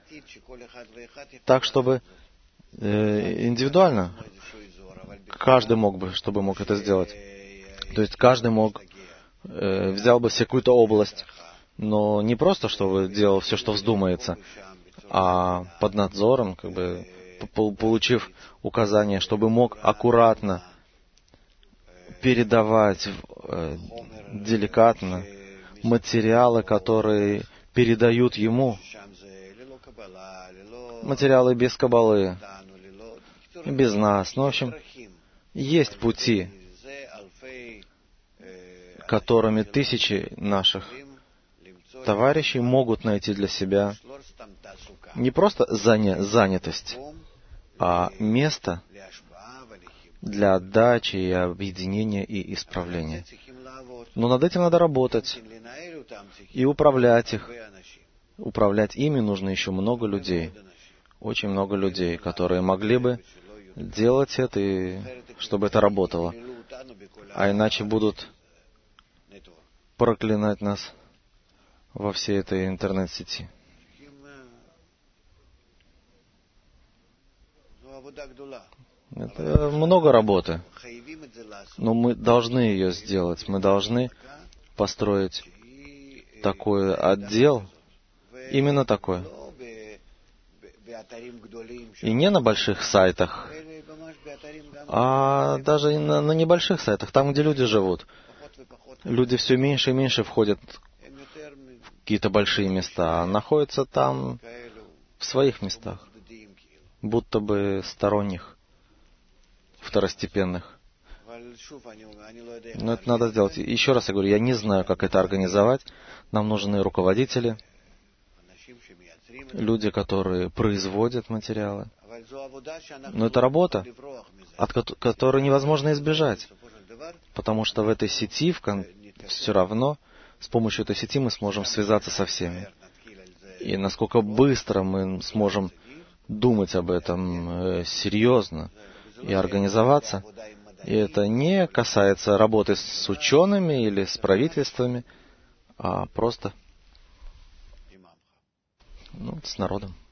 Так, чтобы э, индивидуально каждый мог бы, чтобы мог это сделать. То есть каждый мог, э, взял бы себе какую-то область, но не просто, чтобы делал все, что вздумается, а под надзором, как бы получив указания, чтобы мог аккуратно передавать э, деликатно материалы, которые передают ему, материалы без каббалы, без нас. Ну, в общем, есть пути, которыми тысячи наших товарищей могут найти для себя не просто заня- занятость, а место для отдачи и объединения и исправления. Но над этим надо работать и управлять их. Управлять ими нужно еще много людей, очень много людей, которые могли бы делать это, и чтобы это работало. А иначе будут проклинать нас во всей этой интернет-сети. Это много работы, но мы должны ее сделать. Мы должны построить такой отдел, именно такой. И не на больших сайтах, а даже на, на небольших сайтах, там, где люди живут. Люди все меньше и меньше входят в какие-то большие места, а находятся там в своих местах, будто бы сторонних, второстепенных. Но это надо сделать. Еще раз я говорю, я не знаю, как это организовать. Нам нужны руководители, люди, которые производят материалы. Но это работа, от которой невозможно избежать. Потому что в этой сети, в кон... все равно, с помощью этой сети мы сможем связаться со всеми. И насколько быстро мы сможем думать об этом э, серьезно и организоваться. И это не касается работы с учеными или с правительствами, а просто ну, с народом.